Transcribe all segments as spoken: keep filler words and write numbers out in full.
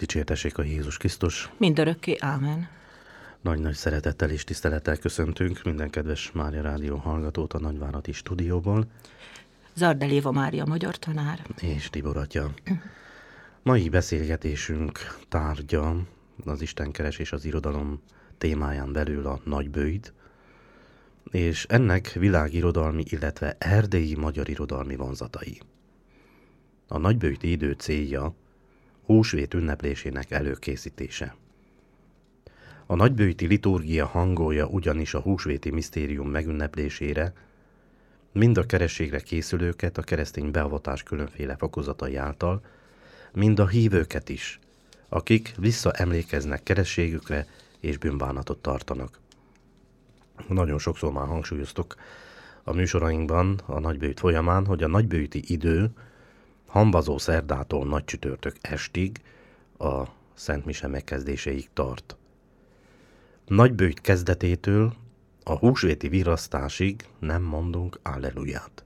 Dicsértessék a Jézus Krisztus. Mindörökké, ámen. Nagy-nagy szeretettel és tisztelettel köszöntünk minden kedves Mária Rádió hallgatót a Nagyváradi stúdióból. Zardel Éva Mária magyar tanár. És Tibor atya. Mai beszélgetésünk tárgya az istenkeresés az irodalom témáján belül a nagybőjt, és ennek világirodalmi, illetve erdélyi magyar irodalmi vonzatai. A nagybőjti idő célja húsvét ünneplésének előkészítése. A nagybőjti liturgia hangolja ugyanis a húsvéti misztérium megünneplésére mind a kerességre készülőket a keresztény beavatás különféle fokozatai által, mind a hívőket is, akik visszaemlékeznek kerességükre és bűnbánatot tartanak. Nagyon sokszor már hangsúlyoztuk a műsorainkban a nagybőjt folyamán, hogy a nagybőjti idő hambazó szerdától nagy csütörtök estig a Szent Mise megkezdéséig tart. Nagybőjt kezdetétől a húsvéti virasztásig nem mondunk alleluját.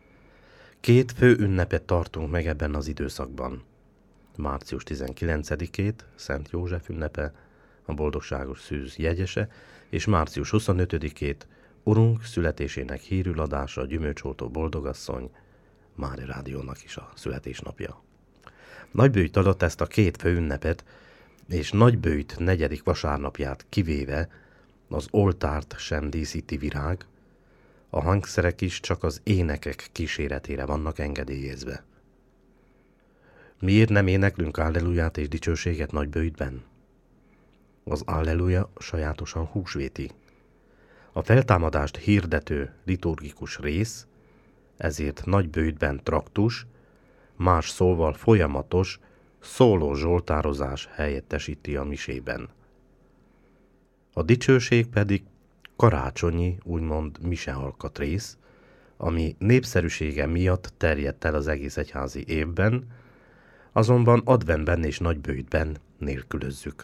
Két fő ünnepet tartunk meg ebben az időszakban. március tizenkilencedikét, Szent József ünnepe, a boldogságos szűz jegyese, és március huszonötödikét, Urunk születésének hírül adása, a gyümölcsoltó boldogasszony, Mária Rádiónak is a születésnapja. Nagybőjt alatt ezt a két fő ünnepet és Nagybőjt negyedik vasárnapját kivéve az oltárt sem díszíti virág, a hangszerek is csak az énekek kíséretére vannak engedélyezve. Miért nem éneklünk alleluját és dicsőséget Nagybőjtben? Az alleluja sajátosan húsvéti. A feltámadást hirdető liturgikus rész, ezért Nagybőjtben traktus, más szóval folyamatos, szóló zsoltározás helyettesíti a misében. A dicsőség pedig karácsonyi, úgymond misealkat rész, ami népszerűsége miatt terjedt el az egész egyházi évben, azonban adventben és Nagybőjtben nélkülözzük.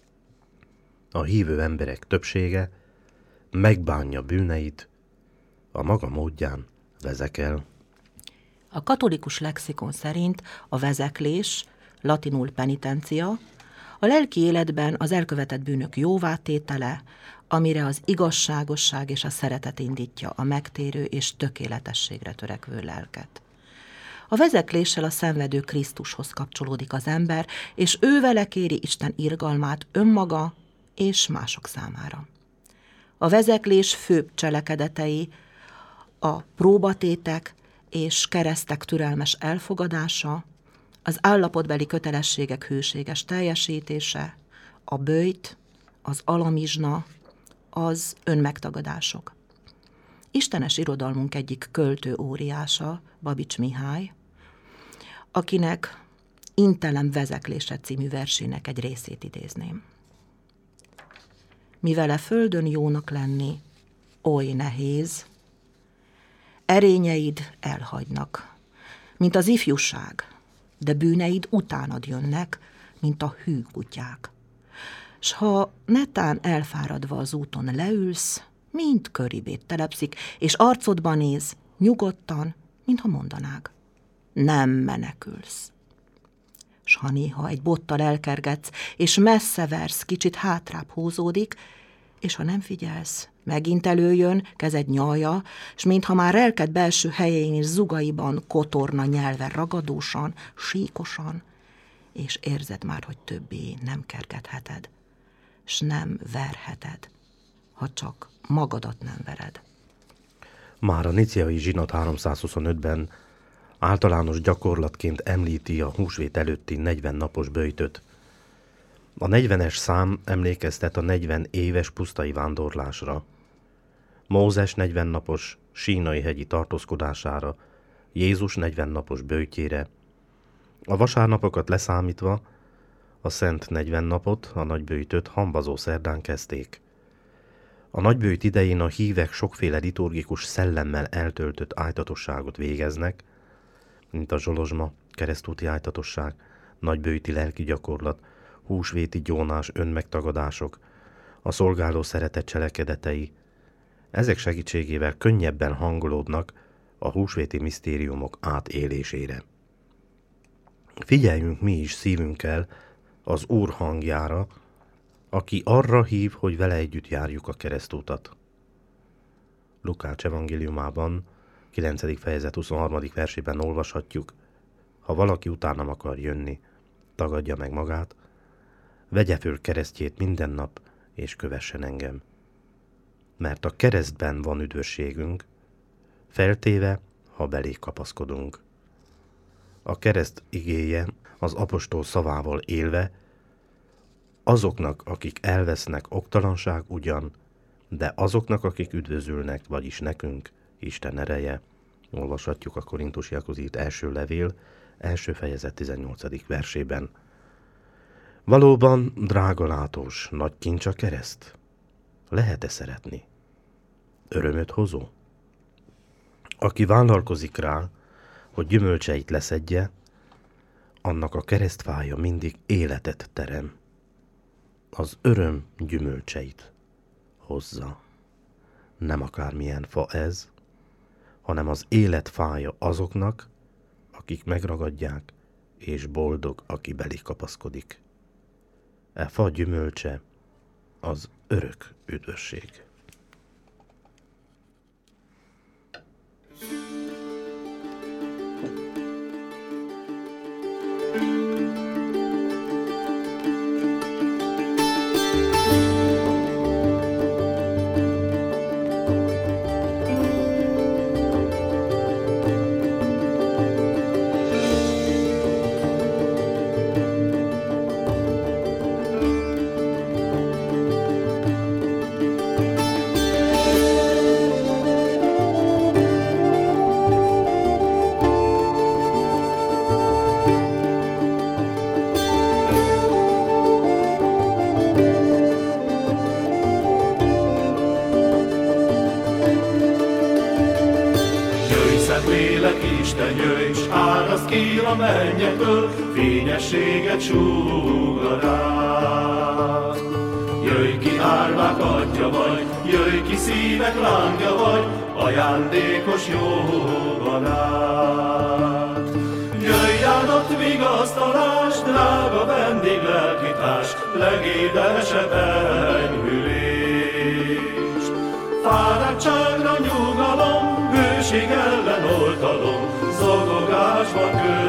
A hívő emberek többsége megbánja bűneit, a maga módján vezekel. A katolikus lexikon szerint a vezeklés, latinul penitencia, a lelki életben az elkövetett bűnök jóvátétele, amire az igazságosság és a szeretet indítja a megtérő és tökéletességre törekvő lelket. A vezekléssel a szenvedő Krisztushoz kapcsolódik az ember, és ő vele kéri Isten irgalmát önmaga és mások számára. A vezeklés főbb cselekedetei a próbatétek és keresztek türelmes elfogadása, az állapotbeli kötelességek hűséges teljesítése, a böjt, az alamizsna, az önmegtagadások. Istenes irodalmunk egyik költő óriása, Babics Mihály, akinek Intelem vezeklése című versének egy részét idézném. Mivel a földön jónak lenni oly nehéz, erényeid elhagynak, mint az ifjúság, de bűneid utánad jönnek, mint a hű kutyák. S ha netán elfáradva az úton leülsz, mind köribét telepszik, és arcodba néz, nyugodtan, mintha mondanág. Nem menekülsz. S ha néha egy bottal elkergetsz, és messze versz, kicsit hátrább húzódik, és ha nem figyelsz, megint előjön, kezed nyalja, s mintha már lelked belső helyén és zugaiban kotorna nyelve ragadósan, síkosan, és érzed már, hogy többé nem kergetheted, s nem verheted, ha csak magadat nem vered. Már a nicéai zsinat háromszázhuszonötben általános gyakorlatként említi a húsvét előtti negyven napos böjtöt. A negyvenes szám emlékeztet a negyven éves pusztai vándorlásra, Mózes negyven napos sínai hegyi tartózkodására, Jézus negyven napos böjtjére. A vasárnapokat leszámítva a szent negyven napot, a nagyböjtöt hambazó szerdán kezdték. A nagyböjt idején a hívek sokféle liturgikus szellemmel eltöltött ájtatosságot végeznek, mint a zsolozsma, keresztúti ájtatosság, nagyböjti lelki gyakorlat, húsvéti gyónás, önmegtagadások, a szolgáló szeretet cselekedetei. Ezek segítségével könnyebben hangolódnak a húsvéti misztériumok átélésére. Figyeljünk mi is szívünkkel az Úr hangjára, aki arra hív, hogy vele együtt járjuk a keresztútat. Lukács evangéliumában, kilencedik fejezet huszonharmadik versében olvashatjuk: ha valaki utánam akar jönni, tagadja meg magát, vegye föl keresztjét minden nap, és kövessen engem. Mert a keresztben van üdvösségünk, feltéve, ha belé kapaszkodunk. A kereszt igéje az apostol szavával élve azoknak, akik elvesznek, oktalanság ugyan, de azoknak, akik üdvözülnek, vagyis nekünk, Isten ereje. Olvashatjuk a Korintusiakhoz írt első levél, első fejezet tizennyolcadik versében. Valóban drágalátós, nagy kincs a kereszt? Lehet-e szeretni? Örömöt hozó? Aki vállalkozik rá, hogy gyümölcseit leszedje, annak a keresztfája mindig életet terem. Az öröm gyümölcseit hozza. Nem akármilyen fa ez, hanem az élet fája azoknak, akik megragadják, és boldog, aki belé kapaszkodik. E fa gyümölcse az örök üdvösség. Isten jöjj, s áraszt ki a mennyekből, fényességet súgad rád. Jöjj ki, árvák atya vagy, jöjj ki, szívek lángja vagy, ajándékos jó barát. Jöjj, áldott vigasztalás, drága vendég lelkitárs, legédesebb enyhülés. Fáradtságra nyugalom, hőség ellen oltalom, zokogásban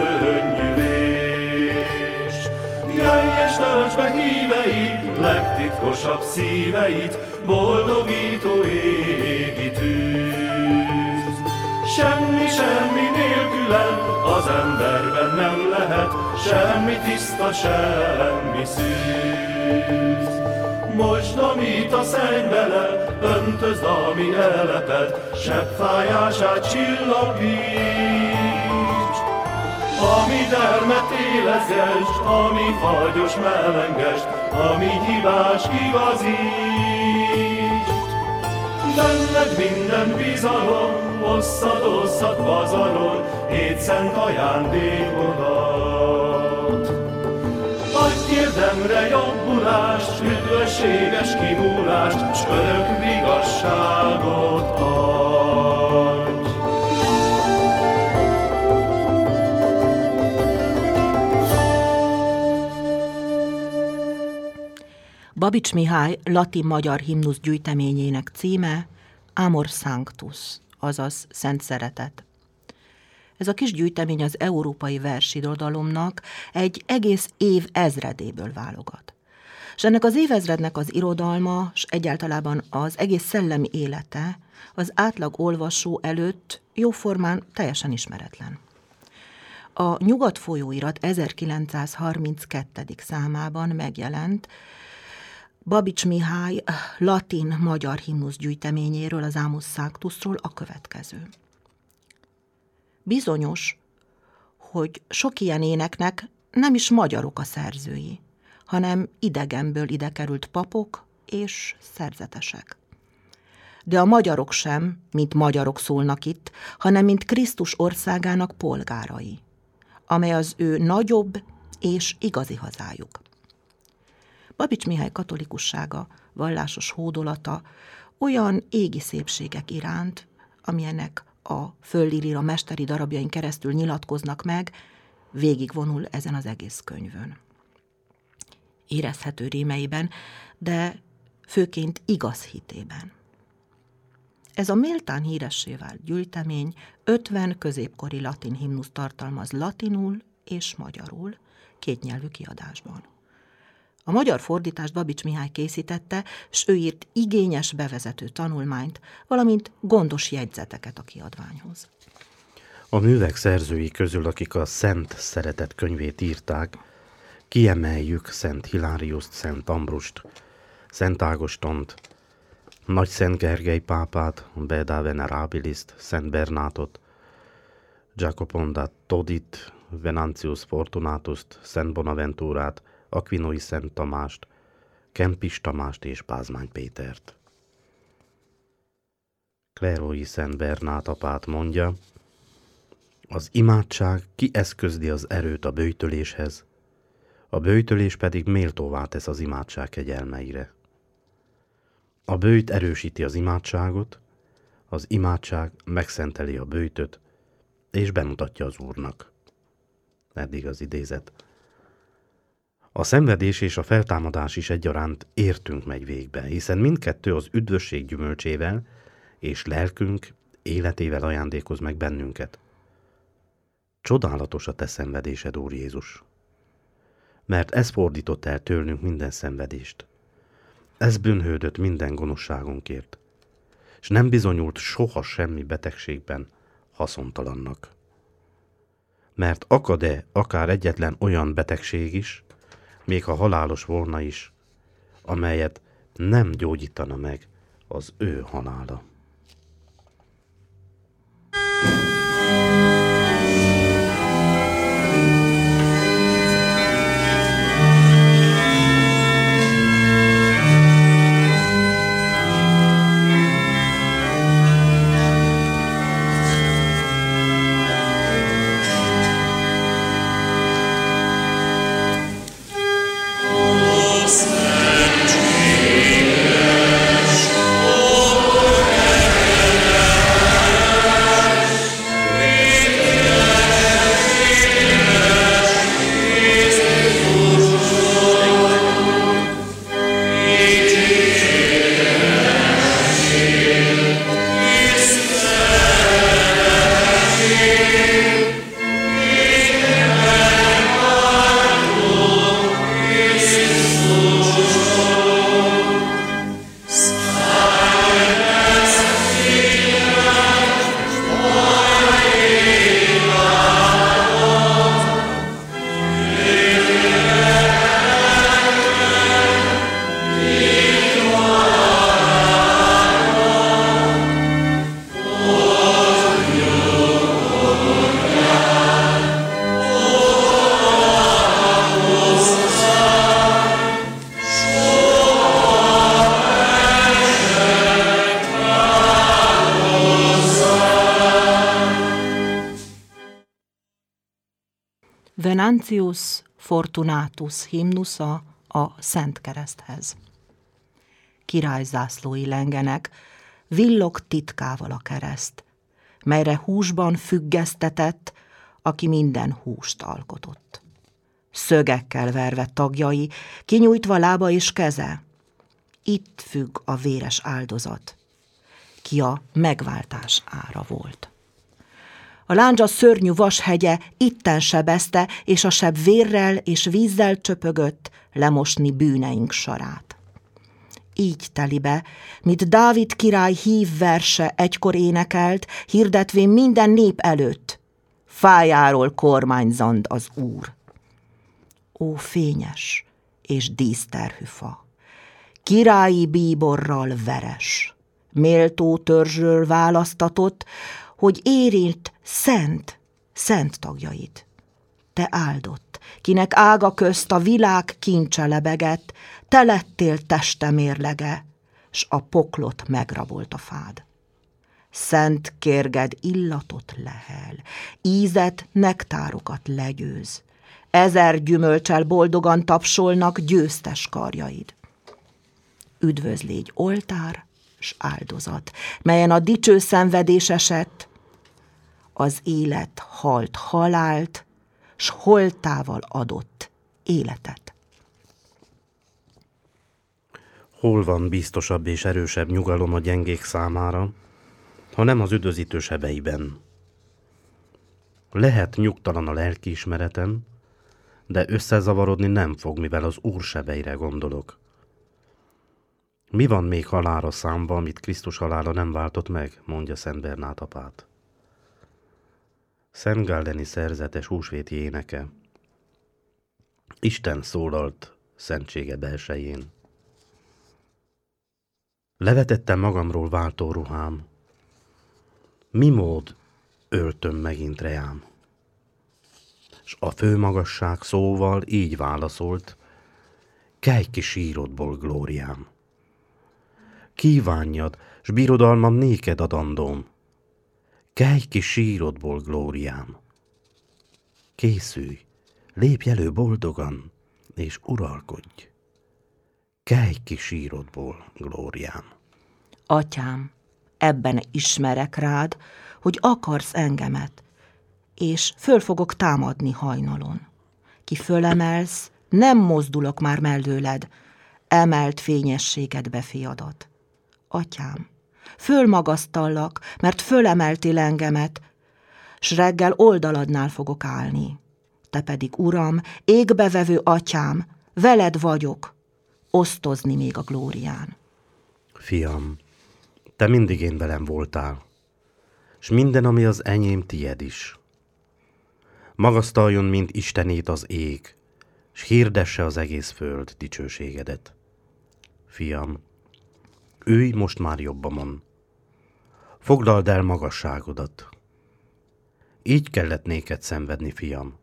könnyülés. Jöjj és töltsd be híveid, legtitkosabb szíveit, boldogító égi tűz. Semmi, semmi nélkülen az emberben nem lehet, semmi tiszta, semmi szűz. Mosd, amit a szenny bele, öntözd, ami eleped, sebb fájását csillapíts. Ami dermet élezgesd, ami fagyos melengest, ami hibás igazíts. Benned minden bizalom, osszad, osszad pazarol, étszent ajándékodat. Adj érdemre jobbulást, üdvösséges kimúlást, s örök vigasságot adj. Babics Mihály latin-magyar himnusz gyűjteményének címe Amor Sanctus, azaz Szent Szeretet. Ez a kis gyűjtemény az európai versirodalomnak egy egész év ezredéből válogat. És ennek az évezrednek az irodalma, és egyáltalában az egész szellemi élete az átlag olvasó előtt jóformán teljesen ismeretlen. A Nyugat folyóirat ezerkilencszázharminckettő. számában megjelent Babics Mihály latin-magyar himnusz gyűjteményéről, az Amor Sanctusról a következő. Bizonyos, hogy sok ilyen éneknek nem is magyarok a szerzői, hanem idegenből ide került papok és szerzetesek. De a magyarok sem, mint magyarok szólnak itt, hanem mint Krisztus országának polgárai, amely az ő nagyobb és igazi hazájuk. Babics Mihály katolikussága, vallásos hódolata olyan égi szépségek iránt, amilyenek a földlíra mesteri darabjain keresztül nyilatkoznak meg, végigvonul ezen az egész könyvön. érezhető rémeiben, de főként igaz hitében. Ez a méltán híressé vált gyűjtemény ötven középkori latin himnusz tartalmaz latinul és magyarul, kétnyelvű kiadásban. A magyar fordítást Babics Mihály készítette, s ő írt igényes bevezető tanulmányt, valamint gondos jegyzeteket a kiadványhoz. A művek szerzői közül, akik a Szent Szeretet könyvét írták, kiemeljük Szent Hiláriuszt, Szent Ambrust, Szent Ágostont, Nagy Szent Gergely pápát, Beda Venerabilist, Szent Bernátot, Jacopon da Todit, Venantius Fortunatust, Szent Bonaventúrát, Aquinoi Szent Tamást, Kempis Tamást és Pázmány Pétert. Clairvaux-i Szent Bernát apát mondja, az imádság kieszközli az erőt a böjtöléshez, a böjtölés pedig méltóvá tesz az imádság kegyelmeire. A böjt erősíti az imádságot, az imádság megszenteli a böjtöt, és bemutatja az Úrnak. Eddig az idézet. A szenvedés és a feltámadás is egyaránt értünk megy végbe, hiszen mindkettő az üdvösség gyümölcsével és lelkünk életével ajándékoz meg bennünket. Csodálatos a te szenvedésed, Úr Jézus, mert ez fordított el tőlünk minden szenvedést. Ez bűnhődött minden gonoszságunkért, és nem bizonyult soha semmi betegségben haszontalannak. Mert akad-e akár egyetlen olyan betegség is, még ha halálos volna is, amelyet nem gyógyítana meg az ő halála. Venantius Fortunatus himnusza a Szent Kereszthez. Királyzászlói lengenek, villog titkával a kereszt, melyre húsban függesztetett, aki minden húst alkotott. Szögekkel verve tagjai, kinyújtva lába és keze, itt függ a véres áldozat, ki a megváltás ára volt. A lándzsa szörnyű vashegye itten sebezte, és a seb vérrel és vízzel csöpögött lemosni bűneink sarát. Így teli be, mint Dávid király hív verse egykor énekelt, hirdetvén minden nép előtt, fájáról kormányzand az Úr. Ó fényes és díszterhű fa, királyi bíborral veres, méltó törzsről választatott, hogy érint szent, szent tagjait. Te áldott, kinek ága közt a világ kincse lebegett, te lettél teste mérlege, s a poklot megrabolt a fád. Szent kérged illatot lehel, ízet, nektárokat legyőz, ezer gyümölcsel boldogan tapsolnak győztes karjaid. Üdvözlégy oltár s áldozat, melyen a dicső szenvedés esett, az élet halt halált, s holtával adott életet. Hol van biztosabb és erősebb nyugalom a gyengék számára, ha nem az üdvözítő sebeiben? Lehet nyugtalan a lelkiismeretem, de összezavarodni nem fog, mivel az Úr sebeire gondolok. Mi van még halálra számba, amit Krisztus halála nem váltott meg, mondja Szent Bernát apát. Szent Galdeni szerzetes húsvéti éneke. Isten szólalt szentsége belsején. Levetettem magamról váltó ruhám. Mi mód öltöm megint reám? S a főmagasság szóval így válaszolt, kelj ki sírodból, glóriám. Kívánjad, s birodalmam néked adandóm. Kelj ki sírodból, glóriám. Készülj, lépj elő boldogan, és uralkodj. Kelj ki sírodból, glóriám. Atyám, ebben ismerek rád, hogy akarsz engemet, és föl fogok támadni hajnalon. Ki fölemelsz, nem mozdulok már mellőled, emelt fényességedbe, fiadat. Atyám, fölmagasztallak, mert fölemeltél engemet, s reggel oldaladnál fogok állni. Te pedig, Uram, égbevevő atyám, veled vagyok, osztozni még a glórián. Fiam, te mindig én velem voltál, s minden, ami az enyém, tied is. Magasztaljon, mint Istenét az ég, s hirdesse az egész föld dicsőségedet. Fiam, ülj most már jobbamon, foglald el magasságodat. Így kellett néked szenvedni, fiam.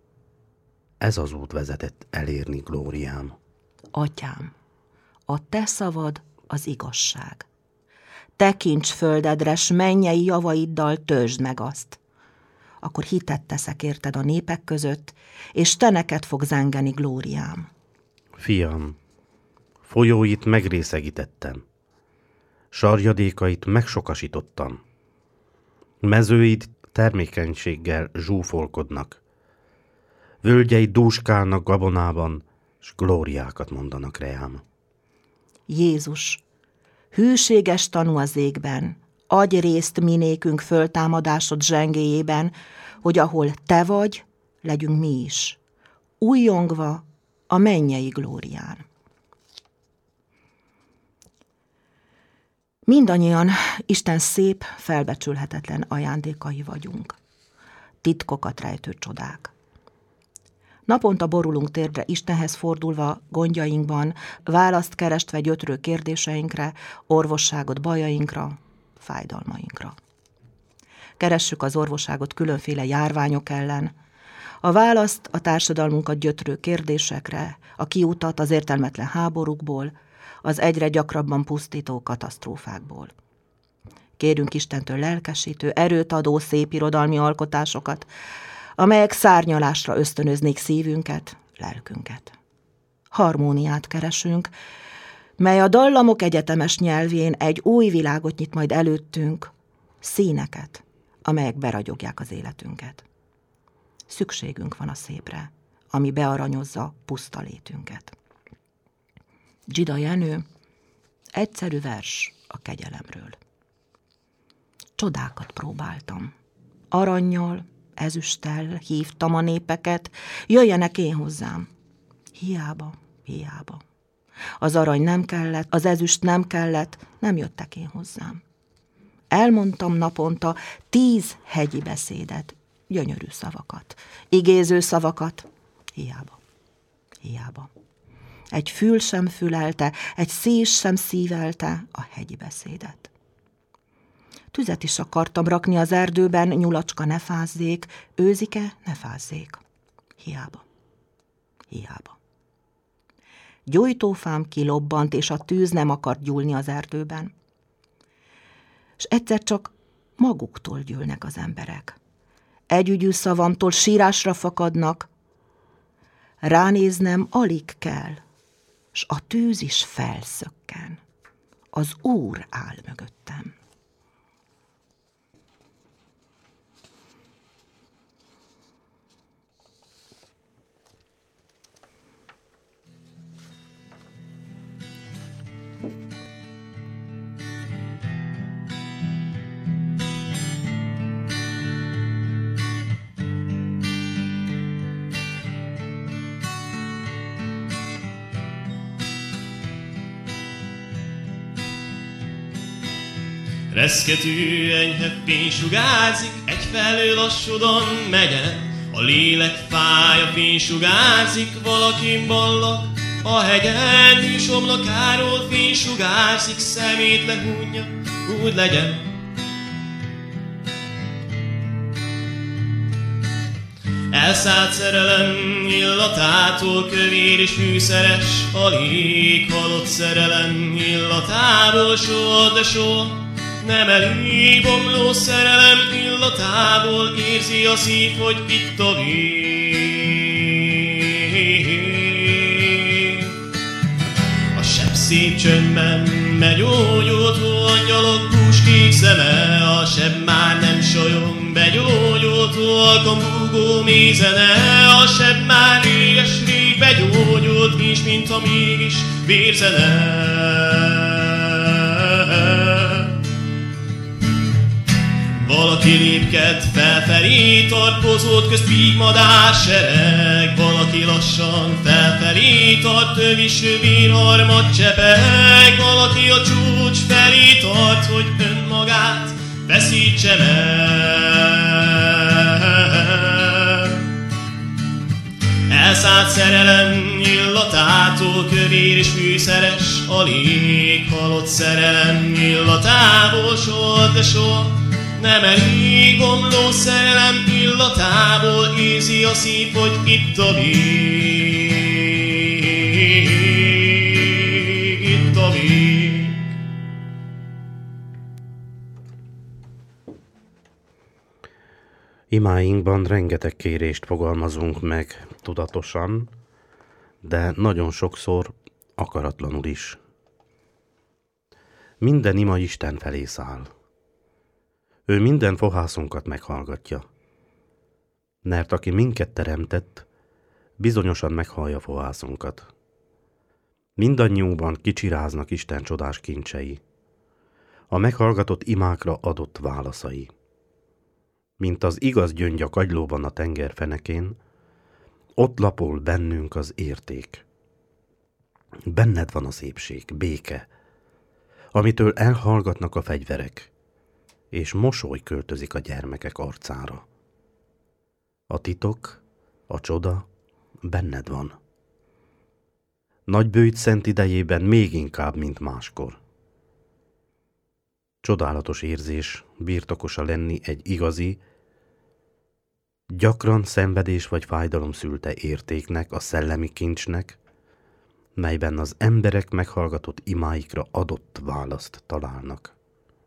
Ez az út vezetett elérni glóriám. Atyám, a te szavad az igazság. Tekints földedre, s mennyei javaiddal töltsd meg azt. Akkor hitet teszek érted a népek között, és te neked fog zengeni glóriám. Fiam, folyóit megrészegítettem, sarjadékait megsokasítottam. Mezőid termékenységgel zsúfolkodnak, völgyeid dúskálnak gabonában, s glóriákat mondanak reám. Jézus, hűséges tanú az égben, adj részt minékünk föltámadásod zsengéjében, hogy ahol te vagy, legyünk mi is, újjongva a mennyei glórián. Mindannyian Isten szép, felbecsülhetetlen ajándékai vagyunk. Titkokat rejtő csodák. Naponta borulunk térdre Istenhez fordulva gondjainkban, választ kerestve gyötrő kérdéseinkre, orvosságot bajainkra, fájdalmainkra. Keressük az orvosságot különféle járványok ellen, a választ a társadalmunkat gyötrő kérdésekre, a kiutat az értelmetlen háborúkból, az egyre gyakrabban pusztító katasztrófákból. Kérünk Istentől lelkesítő, erőt adó szép irodalmi alkotásokat, amelyek szárnyalásra ösztönöznék szívünket, lelkünket. Harmóniát keresünk, mely a dallamok egyetemes nyelvén egy új világot nyit majd előttünk, színeket, amelyek beragyogják az életünket. Szükségünk van a szépre, ami bearanyozza puszta létünket. Dzsida Jenő, egyszerű vers a kegyelemről. Csodákat próbáltam. Arannyal, ezüsttel hívtam a népeket, jöjjenek én hozzám. Hiába, hiába. Az arany nem kellett, az ezüst nem kellett, nem jöttek én hozzám. Elmondtam naponta tíz hegyi beszédet, gyönyörű szavakat, igéző szavakat, hiába, hiába. Egy fül sem fülelte, egy szív sem szívelte a hegyi beszédet. Tüzet is akartam rakni az erdőben, nyulacska ne fázzék, őzike ne fázzék. Hiába, hiába. Gyújtófám kilobbant, és a tűz nem akart gyúlni az erdőben. És egyszer csak maguktól gyűlnek az emberek. Együgyű szavamtól sírásra fakadnak, ránéznem alig kell, s a tűz is felszökken. Az Úr áll mögöttem. Reszketű enyhe fény sugárzik, egyfelől a sodon megyen. A lélek fája fény sugárzik, valaki ballag a hegyen. Hűs homlokáról fény sugárzik, szemét lehúnyja, úgy legyen. Elszállt szerelem illatától, kövér és fűszeres a lég. Halott szerelem illatából, soha, de soha nem elég. Bomló szerelem illatából, érzi a szív, hogy itt a vég. A sebb szép csöndben megy ógyoltó, angyalok búskék szeme. A sebb már nem solyog, begyógyoltó, alkambúgó mézene. A sebb már réges-rég begyógyult, és mintha mégis vérzene. Valaki lépked felfelé, tartozót közt pígmadár sereg. Valaki lassan felfelé tart, tövis vér harmad csepeg. Valaki a csúcs felé tart, hogy önmagát veszítse meg. Elszállt szerelem illatától, kövér és fűszeres a lég. Halott szerelem illatából, soha, de soha nem elég. Omló szerelem illatából, érzi a szív, hogy itt a vég, itt a vég. Imáinkban rengeteg kérést fogalmazunk meg tudatosan, de nagyon sokszor akaratlanul is. Minden ima Isten felé száll. Ő minden fohászunkat meghallgatja. Mert aki minket teremtett, bizonyosan meghallja fohászunkat. Mindannyiunkban kicsiráznak Isten csodás kincsei, a meghallgatott imákra adott válaszai. Mint az igaz gyöngy a kagylóban a tenger fenekén, ott lapol bennünk az érték. Benned van a szépség, béke, amitől elhallgatnak a fegyverek, és mosoly költözik a gyermekek arcára. A titok, a csoda benned van. Nagybőjt szent idejében még inkább, mint máskor. Csodálatos érzés birtokosa lenni egy igazi, gyakran szenvedés vagy fájdalom szülte értéknek, a szellemi kincsnek, melyben az emberek meghallgatott imáikra adott választ találnak.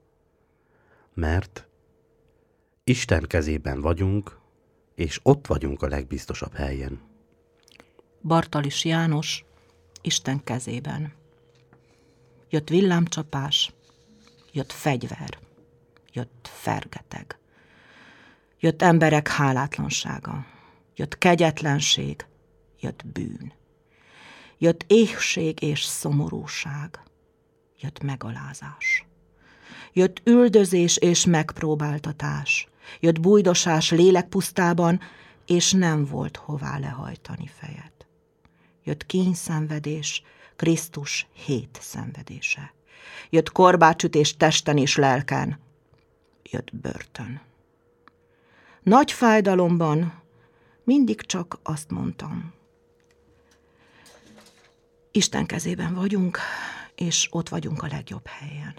Mert Isten kezében vagyunk, és ott vagyunk a legbiztosabb helyen. Bartalis János, Isten kezében. Jött villámcsapás, jött fegyver, jött fergeteg. Jött emberek hálátlansága, jött kegyetlenség, jött bűn. Jött éhség és szomorúság, jött megalázás. Jött üldözés és megpróbáltatás, jött bújdosás lélekpusztában, és nem volt hová lehajtani fejet. Jött kínyszenvedés, Krisztus hét szenvedése. Jött korbácsütés testen és lelken, jött börtön. Nagy fájdalomban mindig csak azt mondtam: Isten kezében vagyunk, és ott vagyunk a legjobb helyen.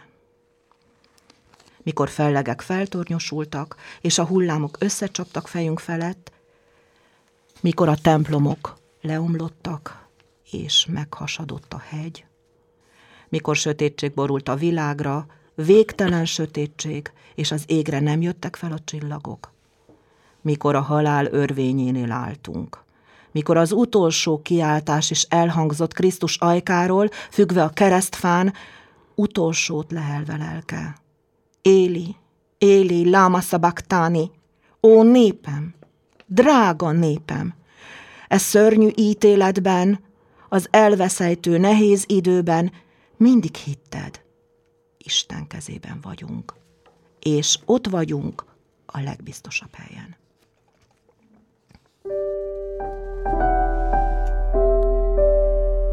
Mikor fellegek feltornyosultak, és a hullámok összecsaptak fejünk felett, mikor a templomok leomlottak, és meghasadott a hegy, mikor sötétség borult a világra, végtelen sötétség, és az égre nem jöttek fel a csillagok, mikor a halál örvényénél álltunk, mikor az utolsó kiáltás is elhangzott Krisztus ajkáról, függve a keresztfán, utolsót lehelve lelke. Éli, Éli, láma szabaktani, ó népem, drága népem, e szörnyű ítéletben, az elveszejtő nehéz időben mindig hitted, Isten kezében vagyunk, és ott vagyunk a legbiztosabb helyen.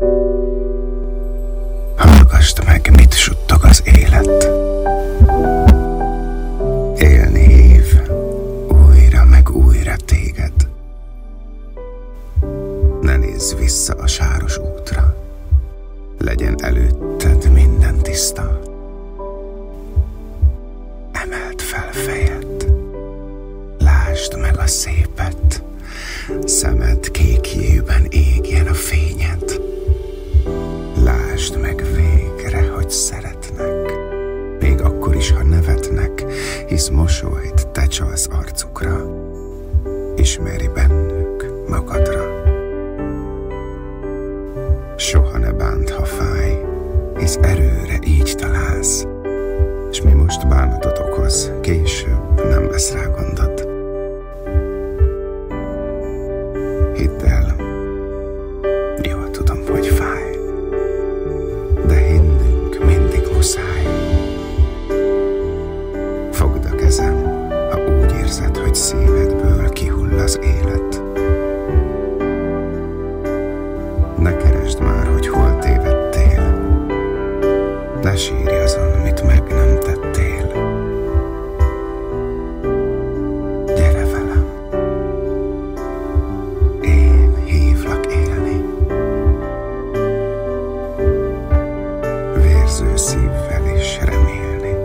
Hallgasd meg, mit suttog az élet. tiszta. Emeld fel fejed, lásd meg a szépet, szemed kékjében égjen a fényed. Lásd meg végre, hogy szeretnek, még akkor is, ha nevetnek, hisz mosolyt te csalsz arcukra, ismeri bennük magadra. Soha ne bánt, ha fáj, hisz erőre így találsz, s mi most bánatot okoz, később nem lesz rá gondod. Hidd el, jól tudom, hogy fáj, de hinnünk mindig muszáj. Fogd a kezem, ha úgy érzed, hogy szívedből kihull az élet. Ne keresd már, hogy hol tévedtél, ne sírj azon, mit meg nem tettél. Gyere velem, én hívlak élni, vérző szívvel is remélni.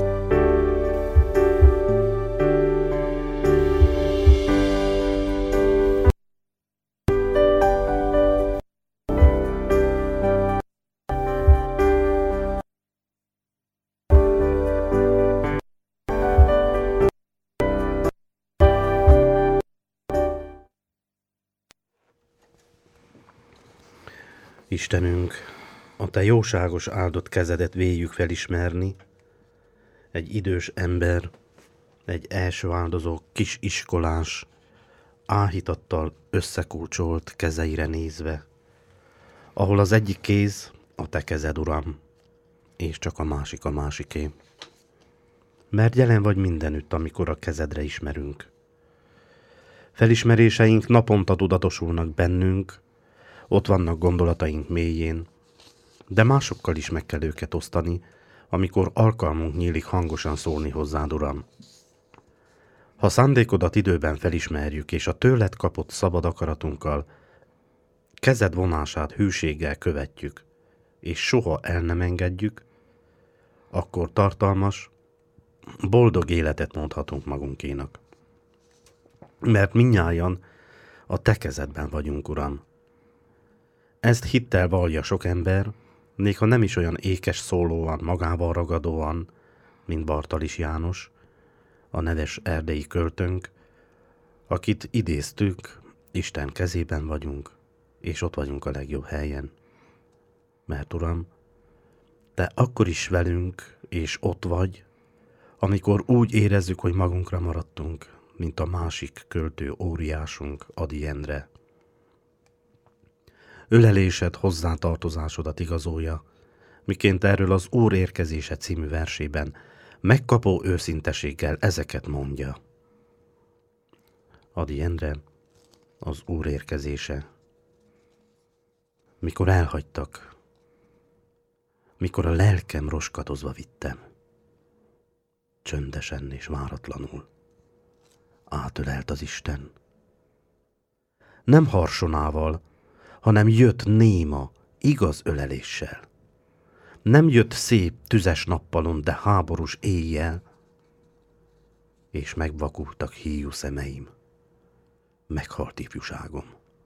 Istenünk, a te jóságos áldott kezedet véljük felismerni, egy idős ember, egy első áldozó kis iskolás, áhítattal összekulcsolt kezeire nézve, ahol az egyik kéz a te kezed, Uram, és csak a másik a másiké. Mert jelen vagy mindenütt, amikor a kezedre ismerünk. Felismeréseink naponta tudatosulnak bennünk, ott vannak gondolataink mélyén, de másokkal is meg kell őket osztani, amikor alkalmunk nyílik hangosan szólni hozzád, Uram. Ha szándékodat időben felismerjük, és a tőled kapott szabad akaratunkkal kezed vonását hűséggel követjük, és soha el nem engedjük, akkor tartalmas, boldog életet mondhatunk magunkénak. Mert mindnyájan a te kezedben vagyunk, Uram. Ezt hittel vallja sok ember, még ha nem is olyan ékes szólóan, magával ragadóan, mint Bartalis János, a neves erdei költőnk, akit idéztük, Isten kezében vagyunk, és ott vagyunk a legjobb helyen. Mert Uram, te akkor is velünk, és ott vagy, amikor úgy érezzük, hogy magunkra maradtunk, mint a másik költő óriásunk, Ady Endre. Ölelésed hozzátartozásodat igazolja, miként erről az Úr érkezése című versében megkapó őszinteséggel ezeket mondja. Ady Endre, az Úr érkezése. Mikor elhagytak, mikor a lelkem roskadozva vittem, csöndesen és váratlanul átölelt az Isten. Nem harsonával, hanem jött néma, igaz öleléssel. Nem jött szép, tüzes nappalon, de háborús éjjel, és megvakultak híjú szemeim, meghalt ifjúságom.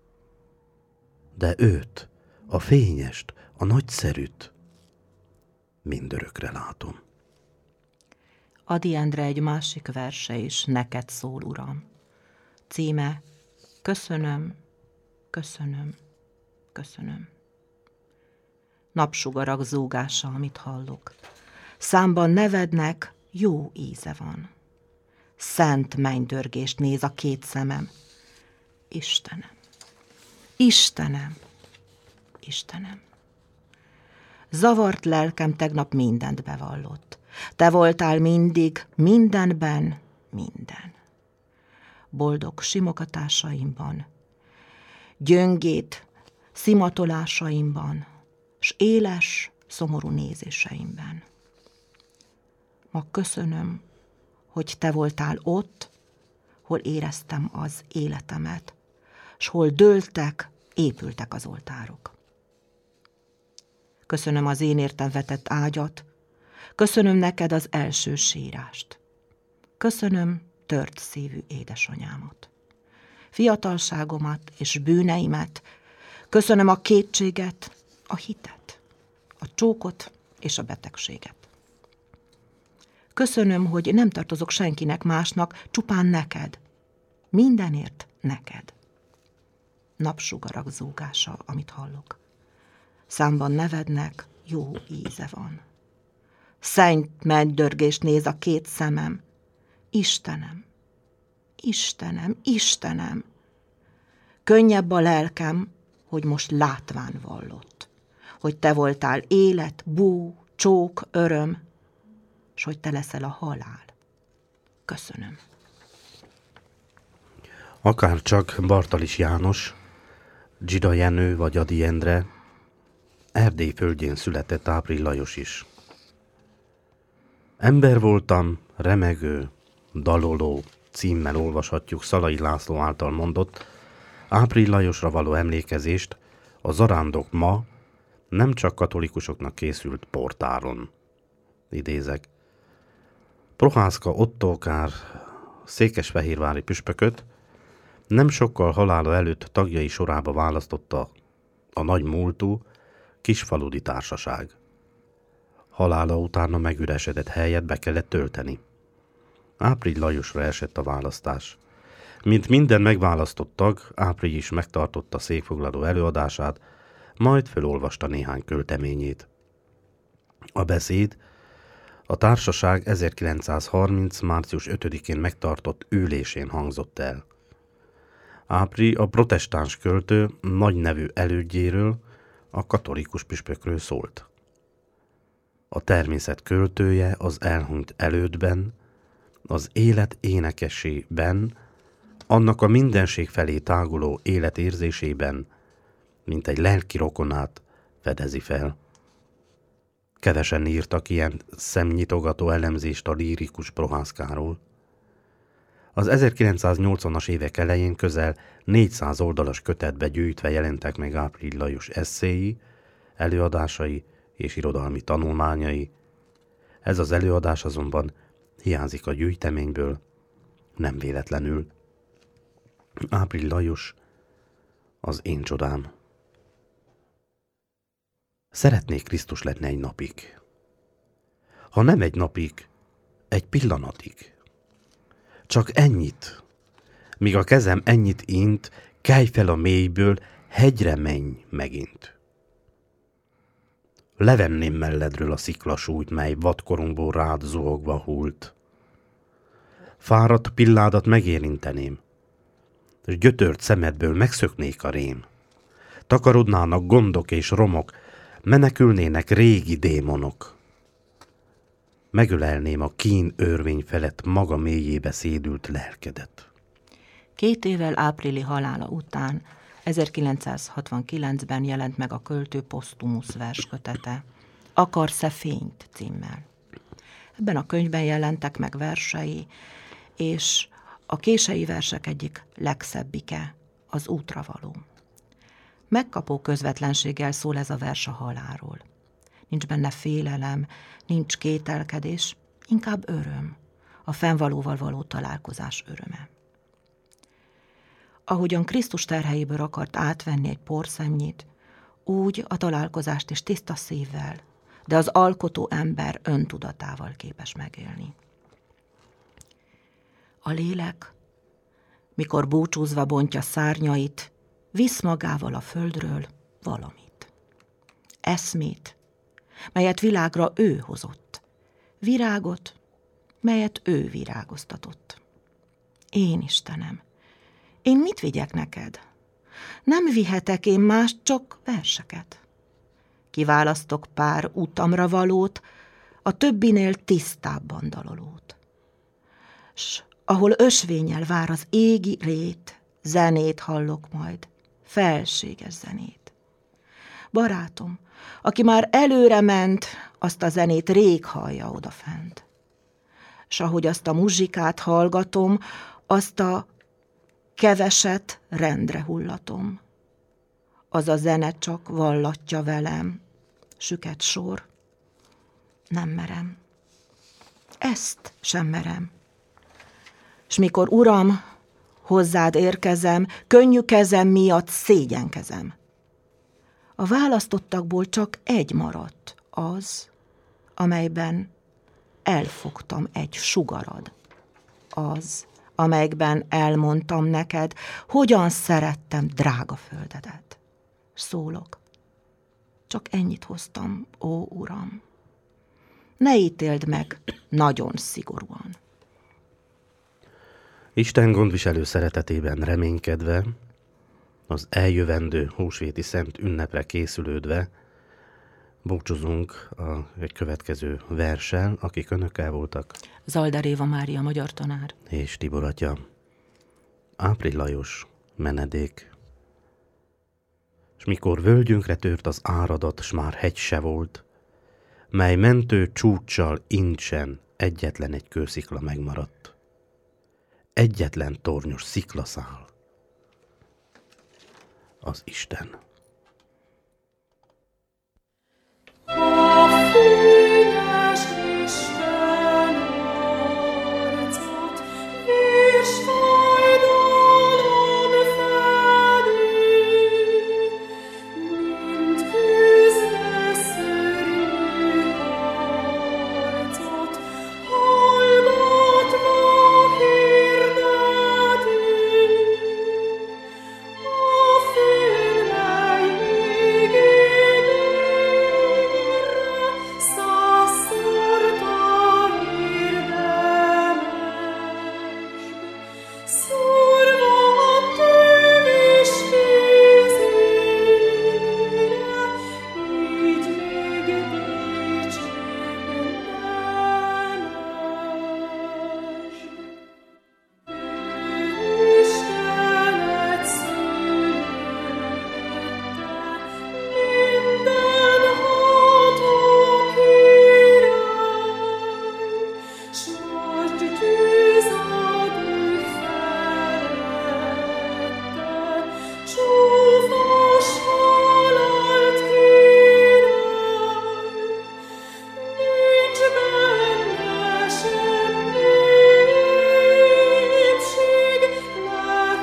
De őt, a fényest, a nagyszerűt mindörökre látom. Ady Endre egy másik verse is neked szól, Uram. Címe: Köszönöm, köszönöm, köszönöm. Napsugarak zúgása, amit hallok. Számban nevednek, jó íze van. Szent mennydörgést néz a két szemem. Istenem, Istenem, Istenem. Zavart lelkem tegnap mindent bevallott. Te voltál mindig, mindenben, minden. Boldog simogatásaimban, gyöngét szimatolásaimban, s éles, szomorú nézéseimben. Ma köszönöm, hogy te voltál ott, hol éreztem az életemet, s hol dőltek, épültek az oltárok. Köszönöm az én értem vetett ágyat, Köszönöm neked az első sírást. Köszönöm tört szívű édesanyámat. Fiatalságomat és bűneimet, köszönöm a kétséget, a hitet, a csókot és a betegséget. Köszönöm, hogy nem tartozok senkinek másnak, csupán neked. Mindenért neked. Napsugarak zúgása, amit hallok. Számban nevednek, jó íze van. Szent mennydörgést néz a két szemem. Istenem, Istenem, Istenem! Könnyebb a lelkem, hogy most látván vallott. Hogy te voltál élet, bú, csók, öröm, s hogy te leszel a halál. Köszönöm. Akárcsak Bartalis János, Dzsida Jenő vagy Ady Endre, Erdély földjén született Áprily Lajos is. Ember voltam, remegő, daloló címmel olvashatjuk Szalai László által mondott Áprily Lajosra való emlékezést a Zarándok ma nem csak katolikusoknak készült portáron. Idézek. Prohászka Ottokár székesfehérvári püspököt nem sokkal halála előtt tagjai sorába választotta a nagy múltú kisfaludi társaság. Halála utána megüresedett helyet be kellett tölteni. Áprily Lajosra esett a választás. Mint minden megválasztott tag, Áprily is megtartotta székfoglaló előadását, majd felolvasta néhány költeményét. A beszéd a társaság ezerkilencszázharminc. március ötödikén megtartott ülésén hangzott el. Áprily a protestáns költő nagy nevű elődjéről, a katolikus püspökről szólt. A természet költője az elhunyt elődben, az élet énekesében, annak a mindenség felé táguló életérzésében, mint egy lelki rokonát fedezi fel. Kevesen írtak ilyen szemnyitogató elemzést a lírikus Prohászkáról. Az ezerkilencszáznyolcvanas évek elején közel négyszáz oldalas kötetbe gyűjtve jelentek meg Áprily Lajos esszéi, előadásai és irodalmi tanulmányai. Ez az előadás azonban hiányzik a gyűjteményből, nem véletlenül. Áprily Lajos, az én csodám. Szeretnék Krisztus lenni egy napig. Ha nem egy napig, egy pillanatig. Csak ennyit, míg a kezem ennyit int, kelj fel a mélyből, hegyre menj megint. Levenném melledről a sziklasúlyt, mely vadkorunkból rád zuhogva hult. Fáradt pilládat megérinteném, és gyötört szemedből megszöknék a rém. Takarodnának gondok és romok, menekülnének régi démonok. Megölelném a kín örvény felett maga mélyébe szédült lelkedet. Két évvel Áprily halála után ezerkilencszázhatvankilencben jelent meg a költő posztumusz verskötete, Akarsz-e fényt címmel. Ebben a könyvben jelentek meg versei, és a kései versek egyik legszebbike, az útra való. Megkapó közvetlenséggel szól ez a vers a halálról. Nincs benne félelem, nincs kételkedés, inkább öröm, a fennvalóval való találkozás öröme. Ahogyan Krisztus terheiből akart átvenni egy porszemnyit, úgy a találkozást is tiszta szívvel, de az alkotó ember öntudatával képes megélni. A lélek, mikor búcsúzva bontja szárnyait, visz magával a földről valamit. Eszmét, melyet világra ő hozott. Virágot, melyet ő virágoztatott. Én, Istenem, én mit vigyek neked? Nem vihetek én más, csak verseket. Kiválasztok pár utamra valót, a többinél tisztábban dalolót. S ahol ösvénnyel vár az égi rét, zenét hallok majd, felséges zenét. Barátom, aki már előre ment, azt a zenét rég hallja odafent. S ahogy azt a muzsikát hallgatom, azt a keveset rendre hullatom. Az a zene csak vallatja velem, süket sor, nem merem. Ezt sem merem. S mikor, Uram, hozzád érkezem, könnyű kezem miatt szégyenkezem. A választottakból csak egy maradt, az, amelyben elfogtam egy sugarad. Az, amelyekben elmondtam neked, hogyan szerettem drága földedet. Szólok, csak ennyit hoztam, ó Uram. Ne ítéld meg nagyon szigorúan. Isten gondviselő szeretetében reménykedve, az eljövendő húsvéti szent ünnepre készülődve, búcsúzunk a egy következő verssel, akik önökkel voltak. Zalder Éva Mária, magyar tanár. És Tibor atya. Áprill Lajos, menedék. S mikor völgyünkre tört az áradat, s már hegy se volt, mely mentő csúccsal incsen egyetlen egy kőszikla megmaradt. Egyetlen tornyos sziklaszál. Az Isten.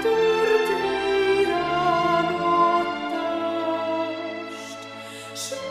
Sure.